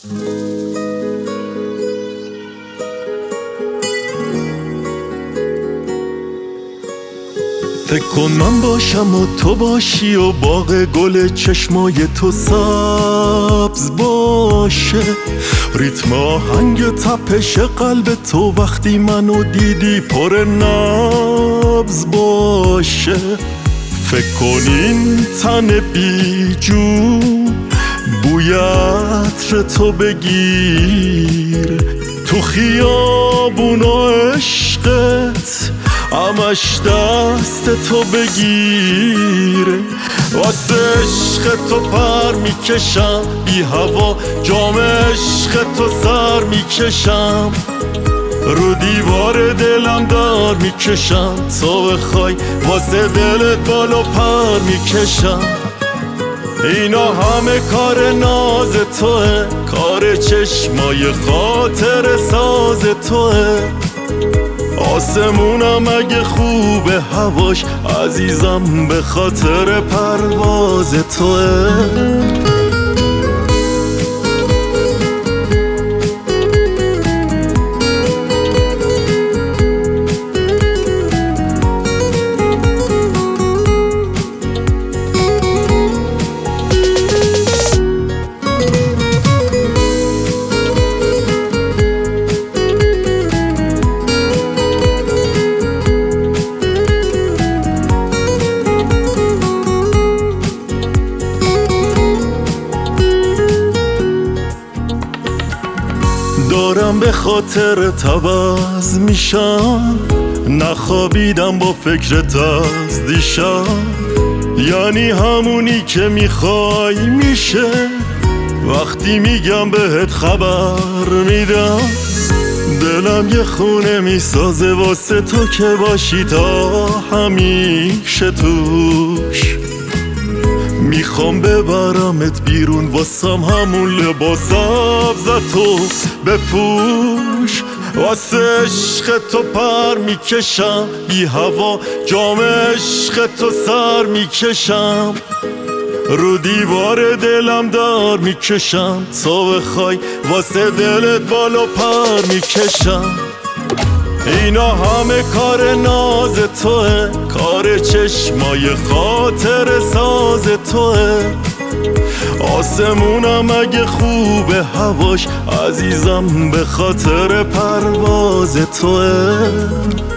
فکر کن من باشم و تو باشی و باغ گل چشمای تو سبز باشه، ریتم آهنگ تپش قلب تو وقتی منو دیدی پر نبض باشه. فکر کن این تن بیجون بوی عطر تو بگیر، تو خیابون و عشقت همش دست تو بگیر. واسه عشق تو پر میکشم بی هوا، جام عشق تو سر میکشم، رو دیوار دلم دار میکشم، تا بخوای واسه دلت بالا پر میکشم. اینا همه کار ناز توه، کار چشمای خاطر ساز توه. آسمونم اگه خوبه هواش عزیزم به خاطر پرواز توه. دارم به خاطر عوض میشم، نخوابیدم با فکرت از دیشب. یعنی همونی که میخوای میشه وقتی میگم بهت خبر میدم. دلم یه خونه میسازه واسه تو که باشی تا همیشه توش. میخوام ببرمت بیرون واسم همون لباس سبزتو بپوش. واسه عشق تو پر میکشم بی هوا، جام عشق تو سر میکشم، رو دیوار دلم دار میکشم، تا بخوای واسه دلت بالا پر میکشم. اینا همه کار ناز توه، کار چشمای خاطر ساز توه. آسمونم اگه خوبه هواش عزیزم به خاطر پرواز توه.